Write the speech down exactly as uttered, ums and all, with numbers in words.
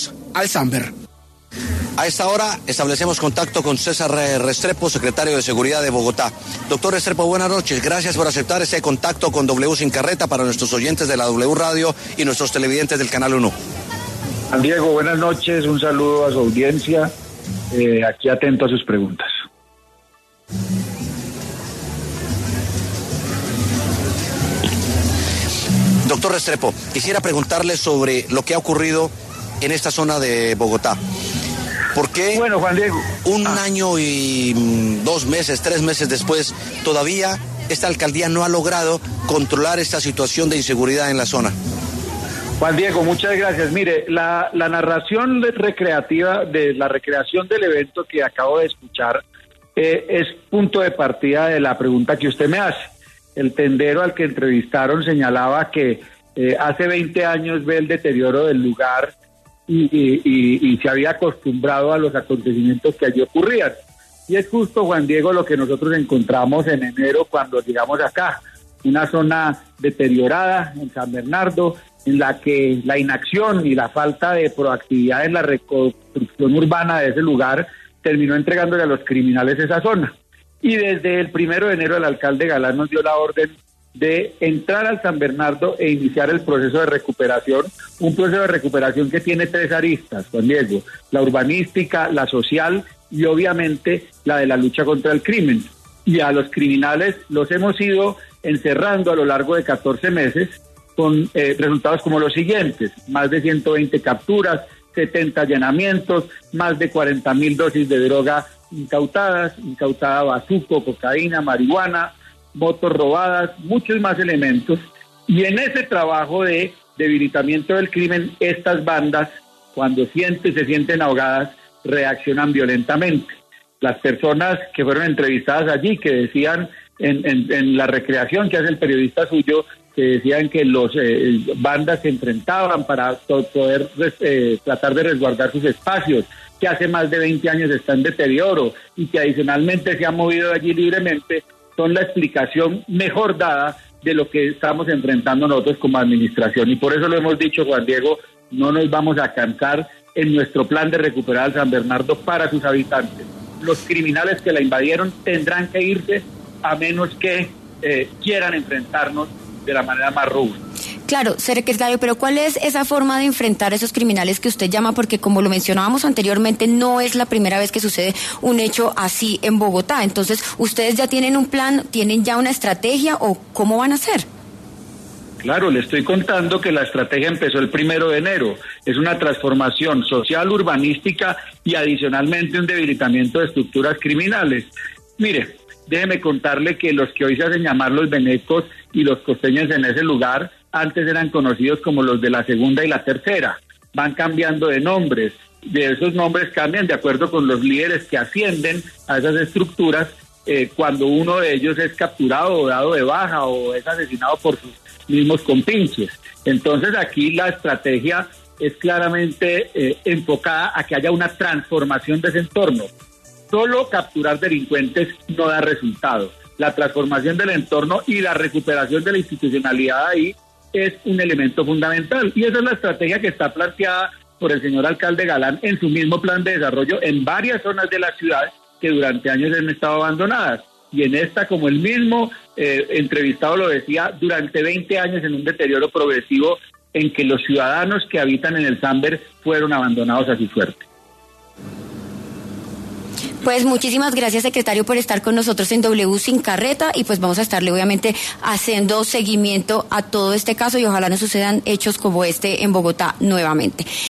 al Samber. A esta hora establecemos contacto con César Restrepo, secretario de Seguridad de Bogotá. Doctor Restrepo, buenas noches. Gracias por aceptar este contacto con W Sin Carreta para nuestros oyentes de la W Radio y nuestros televidentes del Canal uno. Juan Diego, buenas noches. Un saludo a su audiencia. Eh, aquí atento a sus preguntas. Doctor Restrepo, quisiera preguntarle sobre lo que ha ocurrido en esta zona de Bogotá. ¿Por qué bueno, Juan Diego, un ah. año y dos meses, tres meses después, todavía esta alcaldía no ha logrado controlar esta situación de inseguridad en la zona? Juan Diego, muchas gracias. Mire, la, la narración recreativa de la recreación del evento que acabo de escuchar eh, es punto de partida de la pregunta que usted me hace. El tendero al que entrevistaron señalaba que eh, hace veinte años ve el deterioro del lugar y, y, y, y se había acostumbrado a los acontecimientos que allí ocurrían. Y es justo, Juan Diego, lo que nosotros encontramos en enero cuando llegamos acá. Una zona deteriorada en San Bernardo, en la que la inacción y la falta de proactividad en la reconstrucción urbana de ese lugar terminó entregándole a los criminales esa zona. Y desde el primero de enero el alcalde Galán nos dio la orden de entrar al San Bernardo e iniciar el proceso de recuperación, un proceso de recuperación que tiene tres aristas, Juan Diego: la urbanística, la social y obviamente la de la lucha contra el crimen. Y a los criminales los hemos ido encerrando a lo largo de catorce meses con eh, resultados como los siguientes: más de ciento veinte capturas, setenta allanamientos, más de cuarenta mil dosis de droga incautadas, incautada bazuco, cocaína, marihuana, motos robadas, muchos más elementos. Y en ese trabajo de debilitamiento del crimen, estas bandas, cuando sienten, se sienten ahogadas, reaccionan violentamente. Las personas que fueron entrevistadas allí, que decían en, en, en la recreación que hace el periodista suyo, que decían que los eh, bandas se enfrentaban para poder eh, tratar de resguardar sus espacios, que hace más de veinte años está en deterioro y que adicionalmente se ha movido allí libremente, son la explicación mejor dada de lo que estamos enfrentando nosotros como administración. Y por eso lo hemos dicho, Juan Diego, no nos vamos a cansar en nuestro plan de recuperar al San Bernardo para sus habitantes. Los criminales que la invadieron tendrán que irse a menos que eh, quieran enfrentarnos de la manera más robusta. Claro, secretario, pero ¿cuál es esa forma de enfrentar a esos criminales que usted llama? Porque como lo mencionábamos anteriormente, no es la primera vez que sucede un hecho así en Bogotá. Entonces, ¿ustedes ya tienen un plan, tienen ya una estrategia o cómo van a hacer? Claro, le estoy contando que la estrategia empezó el primero de enero. Es una transformación social, urbanística y adicionalmente un debilitamiento de estructuras criminales. Mire, déjeme contarle que los que hoy se hacen llamar los venecos y los costeños en ese lugar, antes eran conocidos como los de la segunda y la tercera. Van cambiando de nombres. De esos nombres cambian de acuerdo con los líderes que ascienden a esas estructuras eh, cuando uno de ellos es capturado o dado de baja o es asesinado por sus mismos compinches. Entonces aquí la estrategia es claramente eh, enfocada a que haya una transformación de ese entorno. Solo capturar delincuentes no da resultado. La transformación del entorno y la recuperación de la institucionalidad ahí es un elemento fundamental. Y esa es la estrategia que está planteada por el señor alcalde Galán en su mismo plan de desarrollo en varias zonas de la ciudad que durante años han estado abandonadas. Y en esta, como el mismo eh, entrevistado lo decía, durante veinte años en un deterioro progresivo en que los ciudadanos que habitan en el Samber fueron abandonados a su suerte. Pues muchísimas gracias, secretario, por estar con nosotros en W Sin Carreta y pues vamos a estarle obviamente haciendo seguimiento a todo este caso y ojalá no sucedan hechos como este en Bogotá nuevamente.